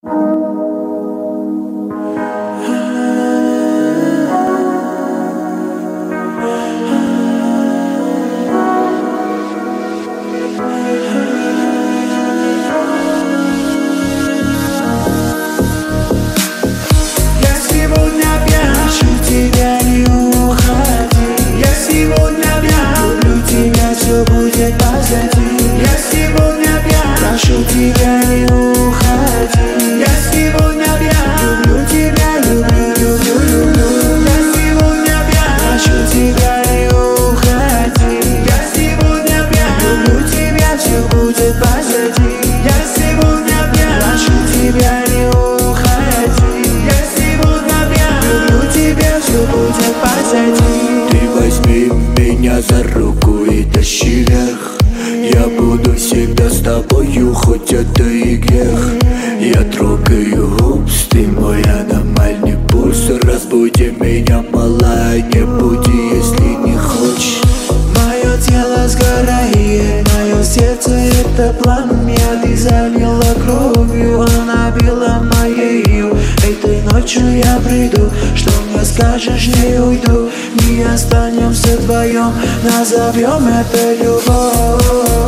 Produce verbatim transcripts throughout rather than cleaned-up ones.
Ты возьми меня за руку и тащи вверх. Я буду всегда с тобою, хоть это и грех. Я трогаю губ, ты мой аномальный пульс. Разбуди меня, малая, не буди, если не хочешь. Мое тело сгорает, мое сердце это пламя. Ты залила кровью, она била моею. Этой ночью я приду, что мне скажешь, не уйду. Не останемся вдвоем, назовем это любовь.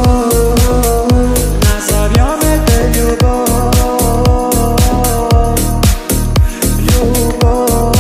Назовем это любовь. Любовь.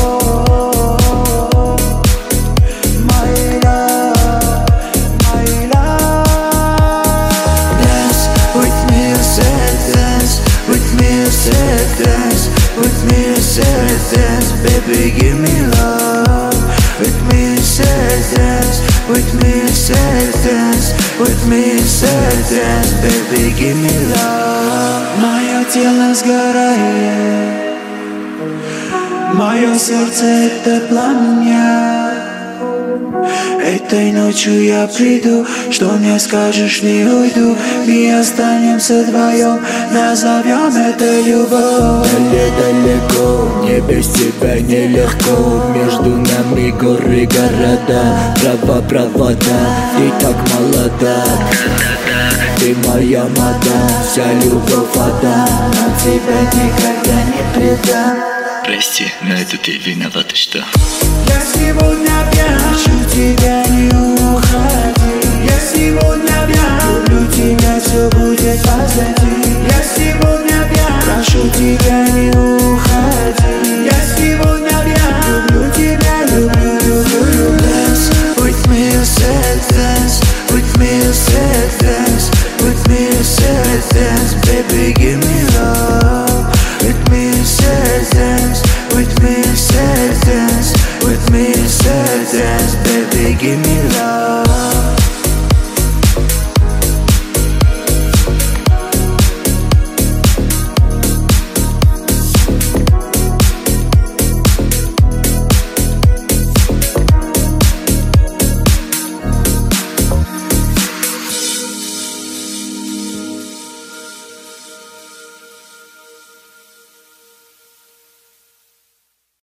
My love, my love. Dance with me, say dance with me, say dance with me, say dance, baby, give me love. With me, say dance, with me, say dance, with me, say dance, baby, give me love. Мое тело сгорает, мое сердце это пламя. Этой ночью я приду, что мне скажешь, не уйду. Не останемся вдвоем, назовем это любовь. Далеко, мне без тебя нелегко. Между нами горы, города, права, провода. Ты так молода, ты моя мадам, вся любовь вода. Но тебя никогда не предам. Прости, но это ты виновата, что Я сегодня прошу тебя, не уходи. Я сегодня люблю тебя, все будет позади. Я сегодня прошу тебя.